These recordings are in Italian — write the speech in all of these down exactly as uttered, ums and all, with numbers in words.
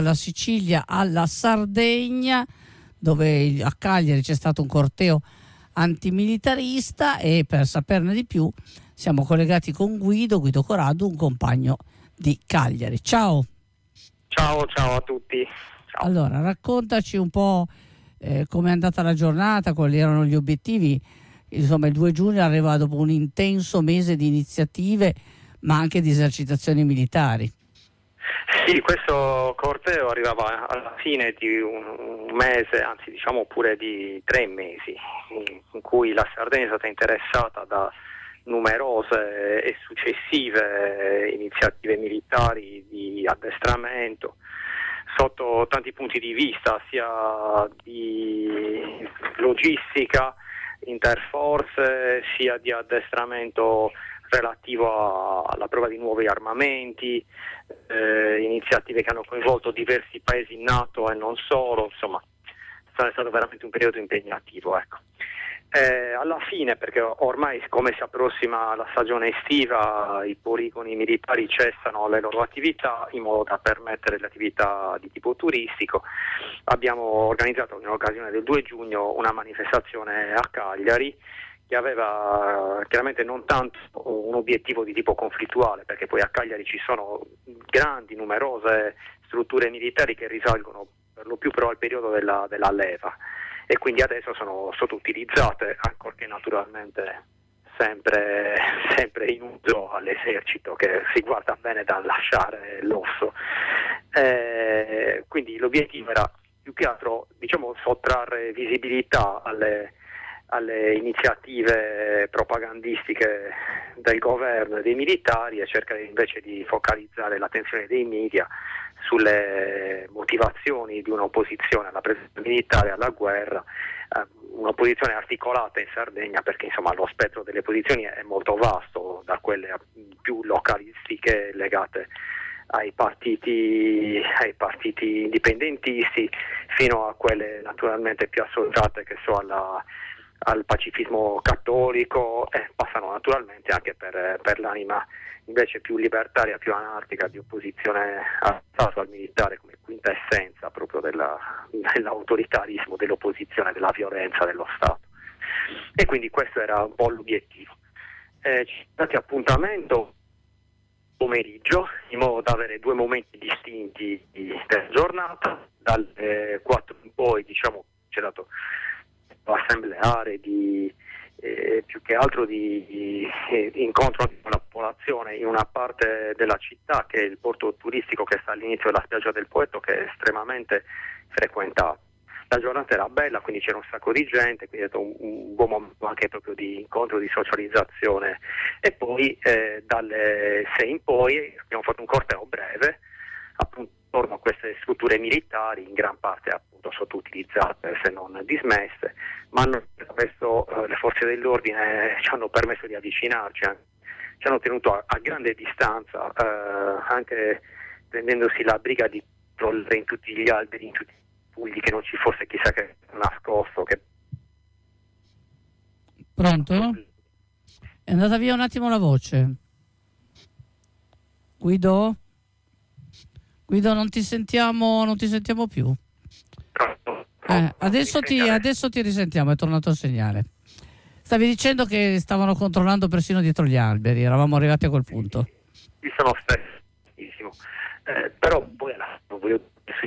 dalla Sicilia alla Sardegna, dove a Cagliari c'è stato un corteo antimilitarista, e per saperne di più siamo collegati con Guido, Guido Corrado, un compagno di Cagliari. Ciao. Ciao, ciao a tutti. Ciao. Allora, raccontaci un po' eh, com'è andata la giornata, quali erano gli obiettivi. Insomma, il due giugno arriva dopo un intenso mese di iniziative, ma anche di esercitazioni militari. Sì, questo corteo arrivava alla fine di un, un mese, anzi diciamo pure di tre mesi, in cui la Sardegna è stata interessata da numerose e successive iniziative militari di addestramento sotto tanti punti di vista, sia di logistica, interforze, sia di addestramento relativo a, alla prova di nuovi armamenti, eh, iniziative che hanno coinvolto diversi paesi NATO e non solo. Insomma, è stato veramente un periodo impegnativo, ecco. Eh, alla fine, perché ormai come si approssima la stagione estiva, i poligoni militari cessano le loro attività in modo da permettere le attività di tipo turistico, abbiamo organizzato in occasione del due giugno una manifestazione a Cagliari che aveva chiaramente non tanto un obiettivo di tipo conflittuale, perché poi a Cagliari ci sono grandi, numerose strutture militari che risalgono per lo più però al periodo della, della leva, e quindi adesso sono sottoutilizzate, ancorché naturalmente sempre, sempre in uso all'esercito, che si guarda bene dal lasciare l'osso. Eh, quindi l'obiettivo era più che altro, diciamo, sottrarre visibilità alle, alle iniziative propagandistiche del governo e dei militari, e cercare invece di focalizzare l'attenzione dei media sulle motivazioni di un'opposizione alla presenza militare, alla guerra, eh, un'opposizione articolata in Sardegna, perché insomma lo spettro delle posizioni è molto vasto, da quelle più localistiche legate ai partiti, ai partiti indipendentisti, fino a quelle naturalmente più associate, che so, alla, al pacifismo cattolico, e passano naturalmente anche per, per l'anima invece più libertaria, più anarchica, di opposizione al Stato, al militare, come quinta essenza proprio della, dell'autoritarismo, dell'opposizione, della violenza dello Stato. E quindi questo era un po' l'obiettivo. Eh, ci sono stati appuntamento pomeriggio, in modo da avere due momenti distinti della giornata. Dalle quattro in poi, diciamo, c'è dato assembleare di Eh, più che altro di, di eh, incontro con la popolazione in una parte della città, che è il porto turistico che sta all'inizio della spiaggia del Poetto, che è estremamente frequentato. La giornata era bella, quindi c'era un sacco di gente, quindi è stato un, un buon momento anche proprio di incontro, di socializzazione. E poi eh, dalle sei in poi abbiamo fatto un corteo breve, appunto intorno a queste strutture militari, in gran parte appunto sottoutilizzate se non dismesse, ma hanno questo, eh, le forze dell'ordine ci hanno permesso di avvicinarci, eh, ci hanno tenuto a, a grande distanza, eh, anche prendendosi la briga di crollare in tutti gli alberi, in tutti i pugli, che non ci fosse chissà che nascosto. Che... Pronto? È andata via un attimo la voce. Guido? Guido, non ti sentiamo, non ti sentiamo più. Eh, adesso, ti, adesso ti risentiamo, è tornato il segnale. Stavi dicendo che stavano controllando persino dietro gli alberi, eravamo arrivati a quel punto. Sì, sono stressissimo, eh, però poi non voglio...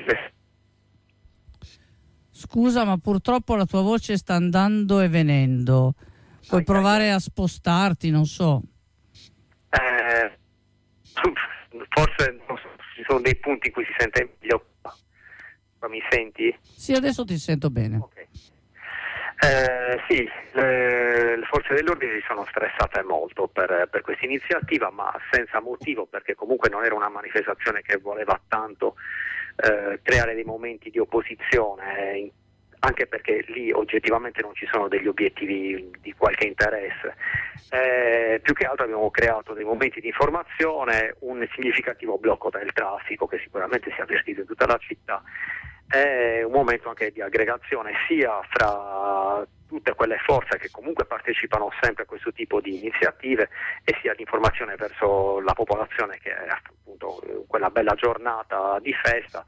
Scusa, ma purtroppo la tua voce sta andando e venendo. Puoi ah, provare ah, a spostarti, non so. Eh, forse non so, ci sono dei punti in cui si sente meglio. Mi senti? Sì, adesso ti sento bene. Okay. Eh, sì, le, le forze dell'ordine si sono stressate molto per, per questa iniziativa, ma senza motivo, perché comunque non era una manifestazione che voleva tanto eh, creare dei momenti di opposizione, eh, anche perché lì oggettivamente non ci sono degli obiettivi di qualche interesse. Eh, più che altro abbiamo creato dei momenti di informazione, un significativo blocco del traffico che sicuramente si è avvertito in tutta la città, è un momento anche di aggregazione sia fra tutte quelle forze che comunque partecipano sempre a questo tipo di iniziative, e sia di informazione verso la popolazione, che è appunto quella bella giornata di festa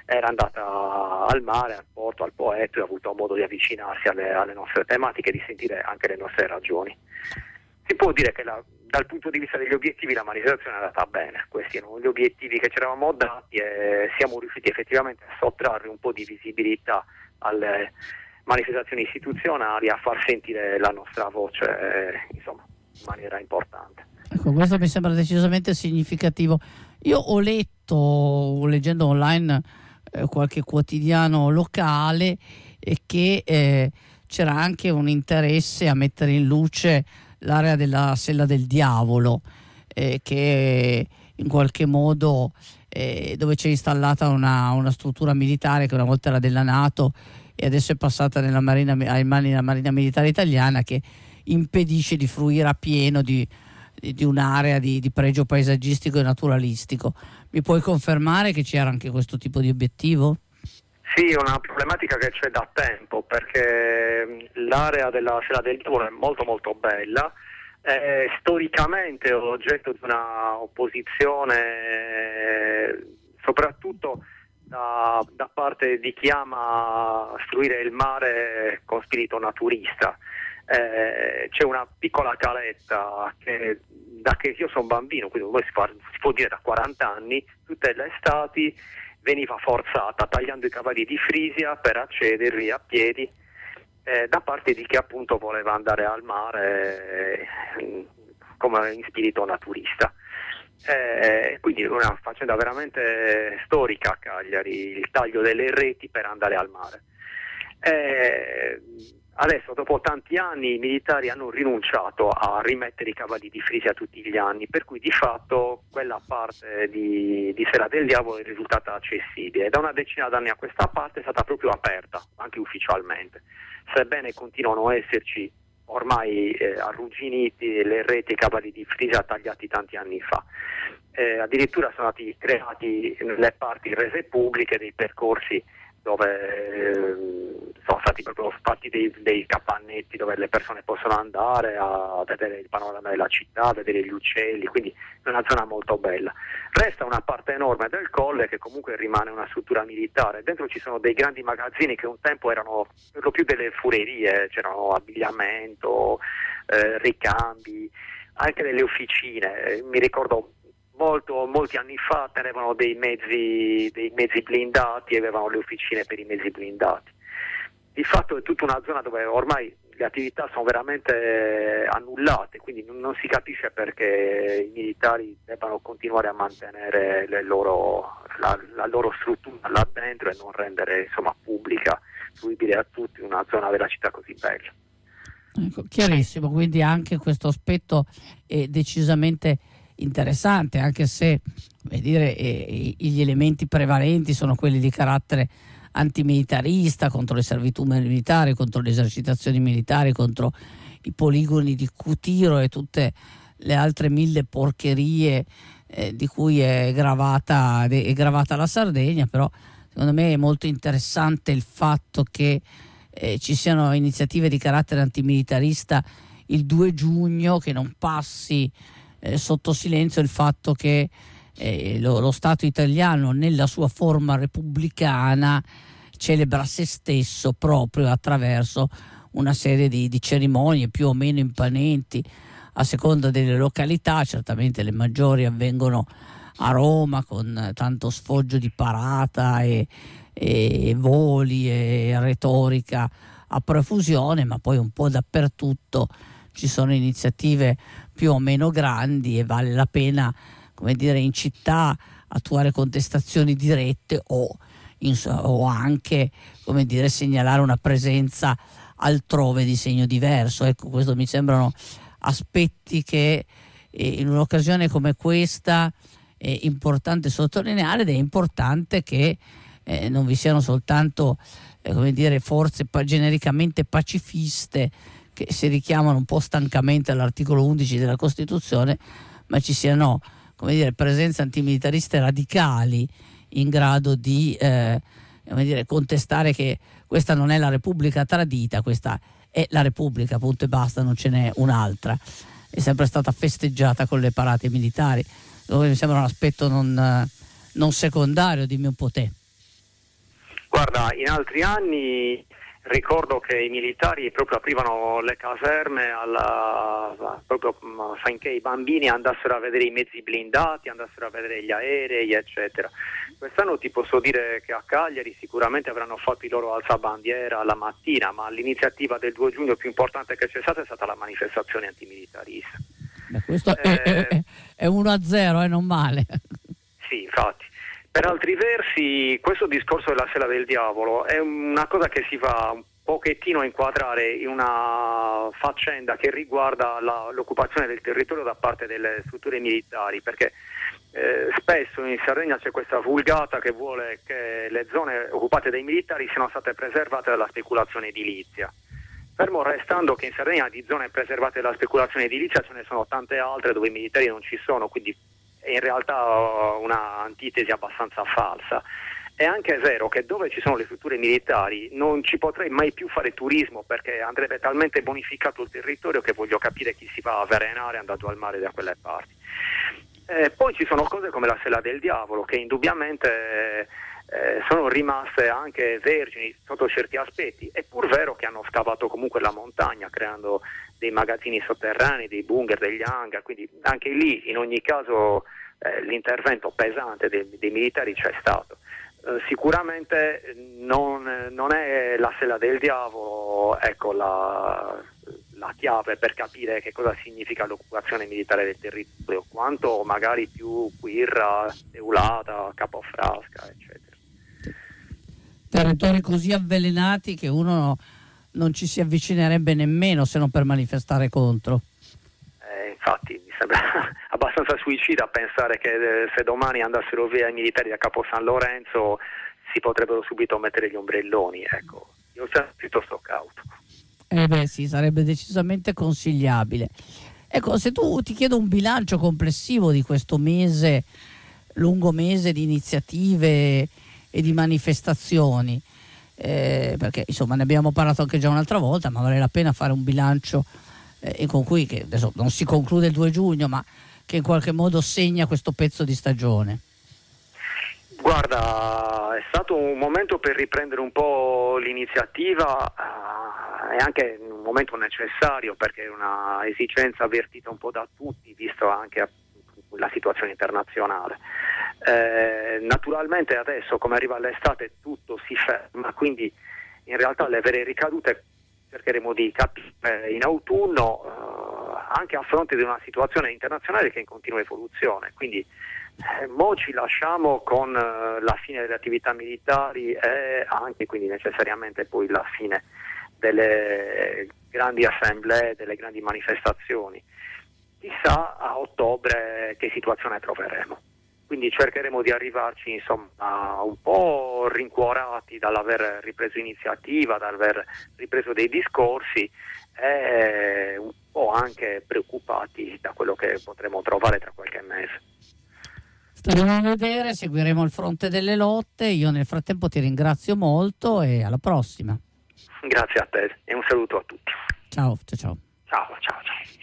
era andata al mare, al porto, al Poetto, e ha avuto modo di avvicinarsi alle, alle nostre tematiche e di sentire anche le nostre ragioni. Si può dire che la, dal punto di vista degli obiettivi la manifestazione è andata bene, questi erano gli obiettivi che ci eravamo dati e siamo riusciti effettivamente a sottrarre un po' di visibilità alle manifestazioni istituzionali, a far sentire la nostra voce eh, insomma in maniera importante. Ecco, questo mi sembra decisamente significativo. Io ho letto, leggendo online eh, qualche quotidiano locale, eh, che eh, c'era anche un interesse a mettere in luce l'area della Sella del Diavolo, eh, che in qualche modo eh, dove c'è installata una, una struttura militare che una volta era della NATO e adesso è passata nella Marina, ai mani della Marina Militare Italiana, che impedisce di fruire a pieno di, di, di un'area di, di pregio paesaggistico e naturalistico. Mi puoi confermare che c'era anche questo tipo di obiettivo? Sì, è una problematica che c'è da tempo, perché l'area della Sella del Diavolo è molto molto bella, è storicamente oggetto di una opposizione soprattutto da, da parte di chi ama fruire il mare con spirito naturista. Eh, c'è una piccola caletta che da che io sono bambino, quindi si può, si può dire da quaranta anni, tutte le estati veniva forzata, tagliando i cavalli di Frisia per accedervi a piedi eh, da parte di chi appunto voleva andare al mare eh, come in spirito naturista. Eh, quindi una faccenda veramente storica a Cagliari, il taglio delle reti per andare al mare. Eh, Adesso, dopo tanti anni, i militari hanno rinunciato a rimettere i cavalli di Frisia tutti gli anni, per cui di fatto quella parte di, di Sella del Diavolo è risultata accessibile. Da una decina d'anni a questa parte è stata proprio aperta, anche ufficialmente, sebbene continuano a esserci ormai eh, arrugginiti le reti e i cavalli di Frisia tagliati tanti anni fa. Eh, addirittura sono stati creati nelle parti rese pubbliche dei percorsi dove eh, sono stati proprio fatti dei, dei capannetti dove le persone possono andare a vedere il panorama della città, a vedere gli uccelli, quindi è una zona molto bella. Resta una parte enorme del colle che comunque rimane una struttura militare, dentro ci sono dei grandi magazzini che un tempo erano per lo più delle furerie, c'erano abbigliamento, eh, ricambi, anche delle officine. Mi ricordo Molto, molti anni fa tenevano dei mezzi, dei mezzi blindati e avevano le officine per i mezzi blindati. Di fatto è tutta una zona dove ormai le attività sono veramente annullate, quindi non si capisce perché i militari debbano continuare a mantenere le loro, la, la loro struttura là dentro e non rendere insomma pubblica, fruibile a tutti una zona della città così bella. Ecco, chiarissimo, quindi anche questo aspetto è decisamente interessante, anche se come dire, eh, gli elementi prevalenti sono quelli di carattere antimilitarista, contro le servitù militari, contro le esercitazioni militari, contro i poligoni di Cutiro e tutte le altre mille porcherie eh, di cui è gravata, è gravata la Sardegna. Però secondo me è molto interessante il fatto che eh, ci siano iniziative di carattere antimilitarista il due giugno, che non passi Eh, sotto silenzio il fatto che eh, lo, lo Stato italiano nella sua forma repubblicana celebra se stesso proprio attraverso una serie di, di cerimonie più o meno imponenti a seconda delle località. Certamente le maggiori avvengono a Roma con tanto sfoggio di parata e, e voli e retorica a profusione, ma poi un po' dappertutto ci sono iniziative più o meno grandi e vale la pena, come dire, in città attuare contestazioni dirette o, in, o anche, come dire, segnalare una presenza altrove di segno diverso. Ecco, questo mi sembrano aspetti che eh, in un'occasione come questa è importante sottolineare, ed è importante che eh, non vi siano soltanto eh, come dire, forze pa- genericamente pacifiste che si richiamano un po' stancamente all'articolo undici della Costituzione, ma ci siano, come dire, presenze antimilitariste radicali in grado di eh, come dire, contestare che questa non è la Repubblica tradita, questa è la Repubblica, punto e basta, non ce n'è un'altra. È sempre stata festeggiata con le parate militari, dove mi sembra un aspetto non, non secondario, dimmi un po' te. Guarda, in altri anni ricordo che i militari proprio aprivano le caserme alla, proprio affinché i bambini andassero a vedere i mezzi blindati, andassero a vedere gli aerei, eccetera. Quest'anno ti posso dire che a Cagliari sicuramente avranno fatto il loro alzabandiera la mattina, ma l'iniziativa del due giugno più importante che c'è stata è stata la manifestazione antimilitarista. Beh, questo eh, è, è, è uno a zero, eh, non male. Sì, infatti. Per altri versi, questo discorso della sella del diavolo è una cosa che si va un pochettino a inquadrare in una faccenda che riguarda la, l'occupazione del territorio da parte delle strutture militari, perché eh, spesso in Sardegna c'è questa vulgata che vuole che le zone occupate dai militari siano state preservate dalla speculazione edilizia. Fermo restando che in Sardegna di zone preservate dalla speculazione edilizia ce ne sono tante altre dove i militari non ci sono, quindi è in realtà una antitesi abbastanza falsa. È anche vero che dove ci sono le strutture militari non ci potrei mai più fare turismo, perché andrebbe talmente bonificato il territorio che voglio capire chi si va a avvelenare andando al mare da quelle parti. Eh, poi ci sono cose come la Sella del Diavolo che indubbiamente eh, sono rimaste anche vergini sotto certi aspetti. È pur vero che hanno scavato comunque la montagna creando dei magazzini sotterranei, dei bunker, degli hangar, quindi anche lì in ogni caso eh, l'intervento pesante dei, dei militari c'è stato. Eh, sicuramente non, non è la Sella del Diavolo, ecco, la, la chiave per capire che cosa significa l'occupazione militare del territorio, quanto magari più Quirra, Eulata, Capofrasca, eccetera. Territori così avvelenati che uno non ci si avvicinerebbe nemmeno se non per manifestare contro. Eh, infatti mi sembra abbastanza suicida pensare che eh, se domani andassero via i militari da Capo San Lorenzo si potrebbero subito mettere gli ombrelloni, ecco, io sono piuttosto cauto. Eh beh sì, sarebbe decisamente consigliabile. Ecco, se tu ti chiedo un bilancio complessivo di questo mese, lungo mese di iniziative e di manifestazioni, eh, perché insomma ne abbiamo parlato anche già un'altra volta, ma vale la pena fare un bilancio eh, con cui, che adesso non si conclude il due giugno, ma che in qualche modo segna questo pezzo di stagione. Guarda, è stato un momento per riprendere un po' l'iniziativa, eh, e anche un momento necessario perché è una esigenza avvertita un po' da tutti, visto anche la situazione internazionale. Eh, naturalmente adesso, come arriva l'estate, tutto si ferma, quindi in realtà le vere ricadute cercheremo di capire in autunno, eh, anche a fronte di una situazione internazionale che è in continua evoluzione. Quindi eh, mo ci lasciamo con eh, la fine delle attività militari e anche quindi necessariamente poi la fine delle grandi assemblee, delle grandi manifestazioni. Chissà a ottobre che situazione troveremo. Quindi cercheremo di arrivarci insomma un po' rincuorati dall'aver ripreso iniziativa, dall'aver ripreso dei discorsi e un po' anche preoccupati da quello che potremo trovare tra qualche mese. Staremo a vedere, seguiremo il fronte delle lotte. Io nel frattempo ti ringrazio molto e alla prossima. Grazie a te e un saluto a tutti. Ciao, ciao, ciao. Ciao, ciao, ciao.